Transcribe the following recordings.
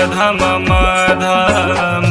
धम धम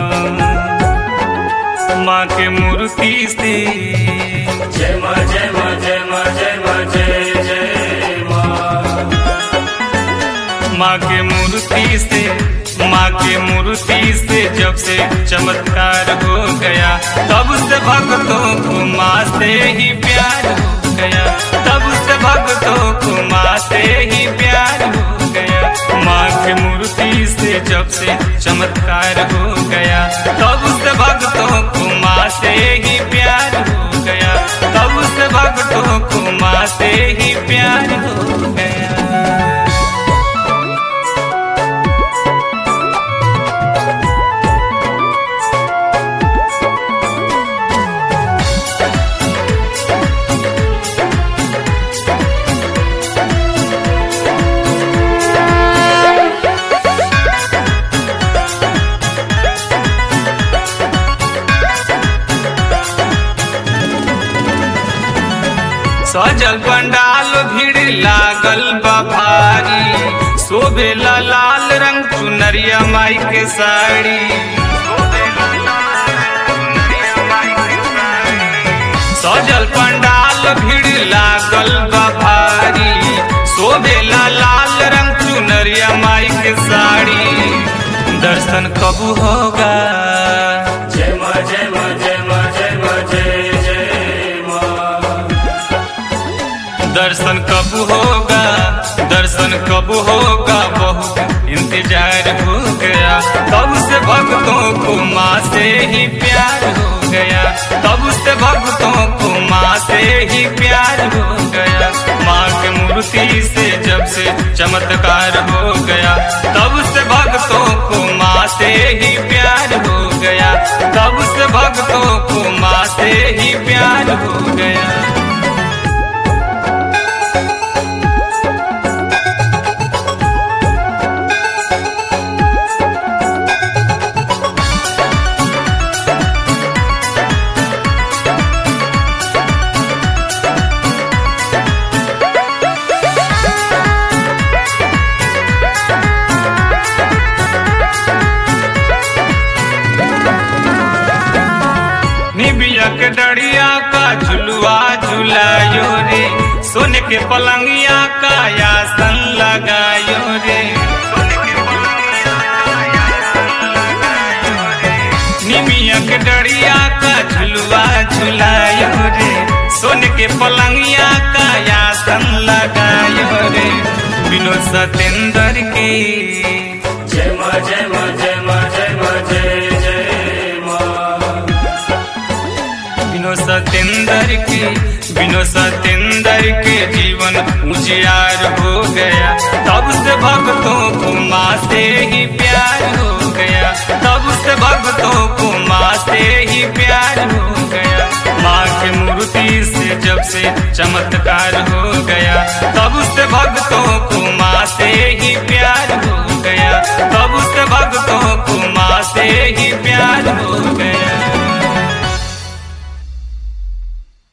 माँ के मूर्ति से जय माँ जय माँ जय माँ जय माँ जय जय माँ। माँ के मूर्ति से माँ के मूर्ति से जब से चमत्कार हो गया तब से भक्तों को माँ से ही प्यार हो गया। तब से भक्तों को माँ से ही प्यार हो गया। माँ के मूर्ति से जब से चमत्कार हो गया तब से भक्तों को माँ से ही प्यार हो गया। तब से भक्तों को माँ से ही प्यार हो गया। सजल पंडाल भीड़ लागल बा भारी शोभेला लाल रंग चुनरिया माई के साड़ी। सजल पंडाल भीड़ लागल बा भारी शोभेला लाल रंग चुनरिया माई के साड़ी। दर्शन कब होगा जय माँ जय माँ जय माँ जय माँ जय जय माँ। दर्शन कब होगा दर्शन कब होगा बहुत इंतजार हो गया। तब से भक्तों को माँ से ही प्यार हो गया। तब से भक्तों को माँ से ही प्यार हो गया। माँ के मूर्ति से जब से चमत्कार हो गया तब से भक्तों को माँ से ही प्यार हो गया। तब से भक्तों को माँ से ही प्यार हो गया। के डड़िया का झुलुआ झुलायो रे सोने के पलंगिया का आसन लगायो रे। निमिया के डड़िया का झुलुआ झुलायो रे सोने के पलंगिया का आसन लगायो रे। विनोद सतेंद्र के जय माँ जय माँ जय माँ जय माँ जय जय विनोद सतेंद्र के जीवन उजियार हो गया। तब से भक्तों को माँ से ही प्यार हो गया। तब से भक्तों को माँ से ही प्यार हो गया। माँ के मूर्ति से जब से चमत्कार हो गया